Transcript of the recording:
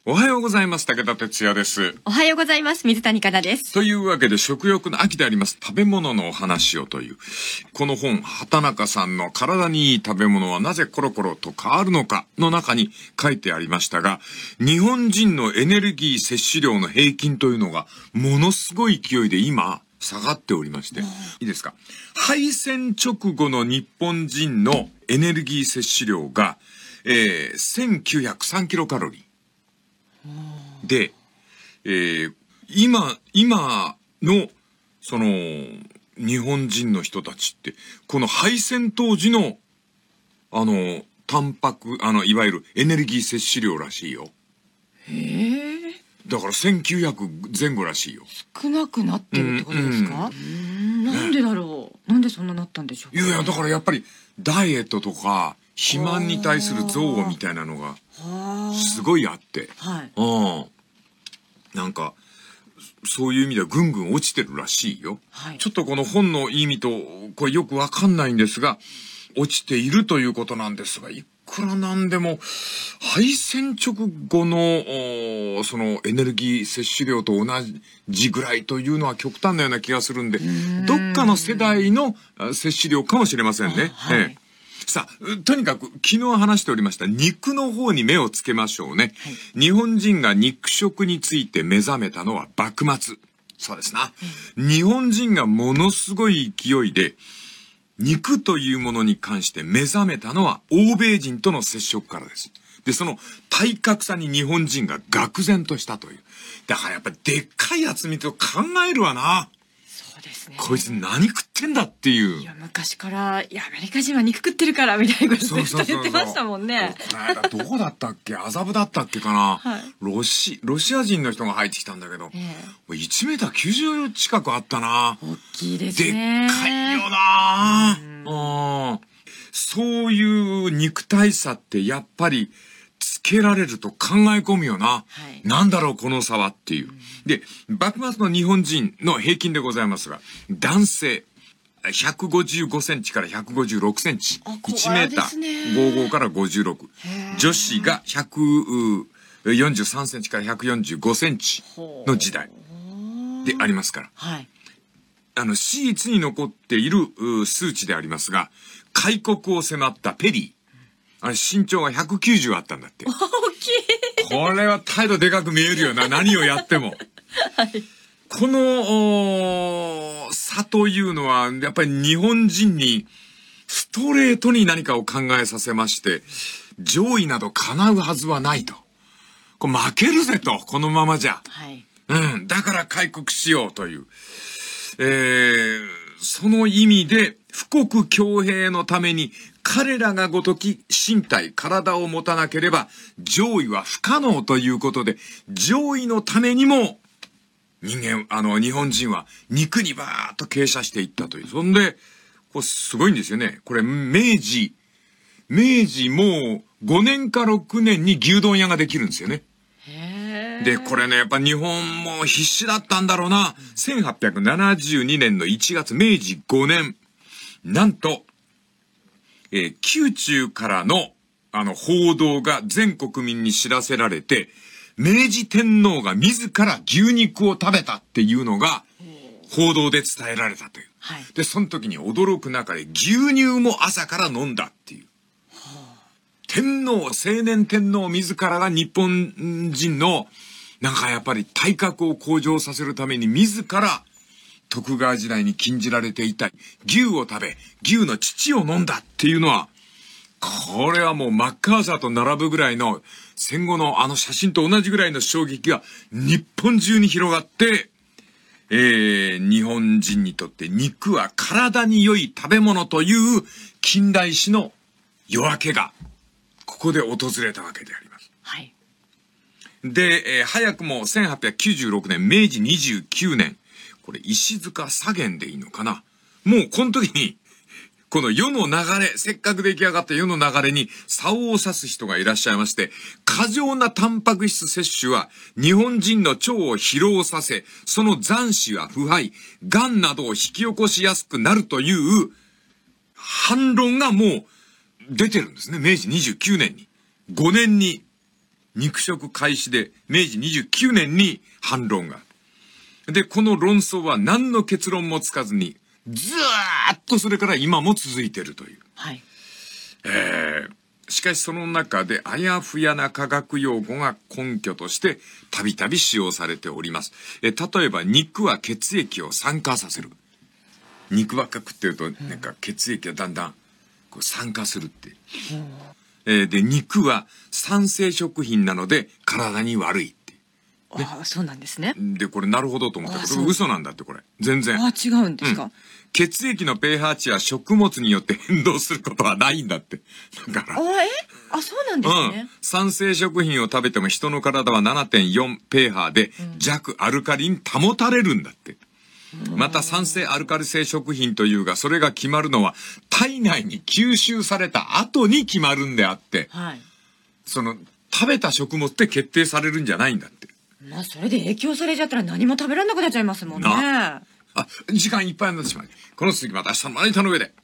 おはようございます。武田哲也です。 おはようございます。水谷香奈です。 というわけで、食欲の秋であります食べ物のお話をという、この本、畑中さんの体にいい食べ物はなぜコロコロと変わるのかの中に書いてありましたが、日本人のエネルギー摂取量の平均というのがものすごい勢いで今下がっておりまして、いいですか。敗戦直後の日本人のエネルギー摂取量が、1903キロカロリー。で、今の、日本人の人たちって、この敗戦当時の、タンパク、いわゆるエネルギー摂取量らしいよ。だから1900前後らしいよ。 少なくなってるってことですか？なんでだろう、なんでそんななったんでしょうか、 いや、だからやっぱり、ダイエットとか、肥満に対する憎悪みたいなのが、すごいあって。なんか、そういう意味ではぐんぐん落ちてるらしいよ。ちょっとこの本の意味と、これよくわかんないんですが、落ちているということなんですが、いくらなんでも、敗戦直後の、そのエネルギー摂取量と同じぐらいというのは極端なような気がするんで、どっかの世代の摂取量かもしれませんね。さあ、とにかく昨日話しておりました肉の方に目をつけましょうね。日本人が肉食について目覚めたのは幕末。そうですな。日本人がものすごい勢いで肉というものに関して目覚めたのは欧米人との接触からです。で、その体格差に日本人が愕然としたという。だからやっぱりでっかいやつ見て考えるわな。こいつ何食ってんだっていう。 いや、昔から、アメリカ人は肉食ってるからみたいなことずっと言ってましたもんね。 この間どこだったっけ、麻布だったっけかな、ロシア人の人が入ってきたんだけど、1メーター90近くあったな。 大きいですね。 でっかいよな。そういう肉体差ってやっぱりつけられると考え込むよな。なんだろうこの差はっていう。で、幕末の日本人の平均でございますが、男性155センチから156センチ、1メーター55から56。女子が143センチから145センチの時代でありますから。史実に残っている数値でありますが、開国を迫ったペリー。身長が190あったんだって。 大きい。 これは態度でかく見えるよな。何をやっても。この差というのは、やっぱり日本人にストレートに何かを考えさせまして、上位など叶うはずはないと。これ負けるぜと、このままじゃ。だから開国しようという。その意味で、富国強兵のために、彼らがごとき身体、体を持たなければ上位は不可能ということで、上位のためにも日本人は肉にバーッと傾斜していったという。そんで、これすごいんですよね。これ明治もう5年か6年に牛丼屋ができるんですよね。で、これね、やっぱ日本も必死だったんだろうな。1872年の1月、明治5年。なんと、宮中からの、報道が全国民に知らせられて、明治天皇が自ら牛肉を食べたっていうのが、報道で伝えられたという。で、その時に驚く中で、牛乳も朝から飲んだっていう。青年天皇自らが日本人の、なんかやっぱり体格を向上させるために自ら、徳川時代に禁じられていた牛を食べ、牛の乳を飲んだっていうのは、これはもうマッカーサーと並ぶぐらいの戦後の写真と同じぐらいの衝撃が日本中に広がって、日本人にとって肉は体に良い食べ物という近代史の夜明けがここで訪れたわけであります。で、早くも1896年、明治29年、これ石塚左源でいいのかな。もうこの時に、この世の流れ、せっかく出来上がった世の流れに竿を差す人がいらっしゃいまして、過剰なタンパク質摂取は日本人の腸を疲労させ、その残死は腐敗、癌などを引き起こしやすくなるという反論がもう出てるんですね。明治29年に。5年に肉食開始で明治29年に反論が。で、この論争は何の結論もつかずに、ずーっとそれから今も続いているという。 はい。 しかしその中であやふやな科学用語が根拠としてたびたび使用されております。例えば肉は血液を酸化させる。肉ばっか食ってるとなんか血液がだんだんこう酸化するって。で、肉は酸性食品なので体に悪いって。 ああ、そうなんですね。 で、これなるほどと思ったけど、嘘なんだってこれ。全然。 ああ、違うんですか。 血液の pH 値は食物によって変動することはないんだって。だから。 そうなんですね。 酸性食品を食べても人の体は 7.4 pH で弱アルカリに保たれるんだって。また酸性アルカリ性食品というが、それが決まるのは体内に吸収された後に決まるんであって、 はい、 その食べた食物って決定されるんじゃないんだって。 まあそれで影響されちゃったら何も食べられなくなっちゃいますもんね。 時間いっぱいになってしまう。この続きまた明日のまな板の上で。